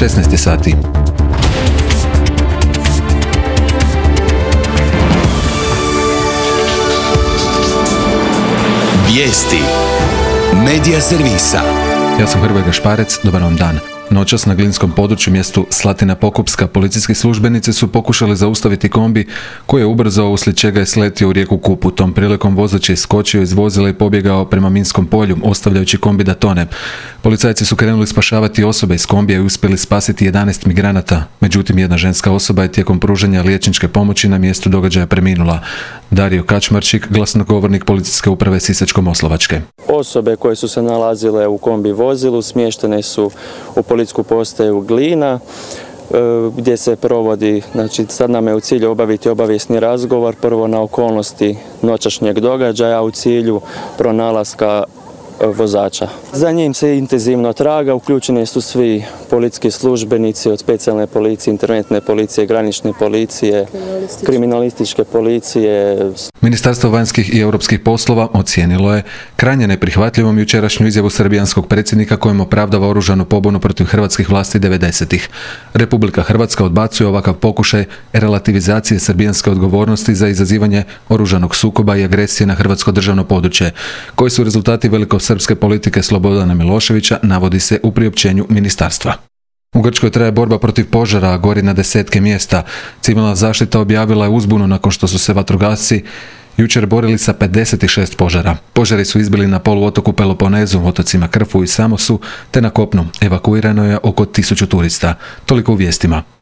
16 sati. Vijesti Medija servisa. Ja sam Hrvoje Gašparec, dobar vam dan. Noćas na glinskom području mjestu Slatina Pokupska policijski službenici su pokušali zaustaviti kombi koji je ubrzao, uslijed čega je sletio u rijeku Kupu. Tom prilikom vozač je iskočio iz vozila i pobjegao prema minskom polju, ostavljajući kombi da tone. Policajci su krenuli spašavati osobe iz kombija i uspjeli spasiti 11 migranata. Međutim, jedna ženska osoba je tijekom pružanja liječničke pomoći na mjestu događaja preminula. Dario Kačmarčik, glasnogovornik policijske uprave Sisačko-moslavačke. Osobe koje su se nalazile u kombi vozilu smještene su u policijsku postaju Glina, gdje se provodi, znači sad nam je u cilju obaviti obavijesni razgovor, prvo na okolnosti noćašnjeg događaja u cilju pronalaska vozača. Za njim se intenzivno traga, uključeni su svi policijski službenici od specijalne policije, interventne policije, granične policije, kriminalističke policije. Ministarstvo vanjskih i europskih poslova ocijenilo je krajnje neprihvatljivom jučerašnju izjavu srbijanskog predsjednika kojim opravdava oružanu pobunu protiv hrvatskih vlasti 90-ih. Republika Hrvatska odbacuje ovakav pokušaj relativizacije srbijanske odgovornosti za izazivanje oružanog sukoba i agresije na hrvatsko državno područje, koji su rezultati velikosrpske politike Slobodana Miloševića, navodi se u priopćenju ministarstva. U Grčkoj traje borba protiv požara, a gori na desetke mjesta. Civilna zaštita objavila je uzbunu nakon što su se vatrogasci jučer borili sa 56 požara. Požari su izbili na poluotoku Peloponezu, otocima Krfu i Samosu, te na kopnu. Evakuirano je oko 1000 turista. Toliko u vijestima.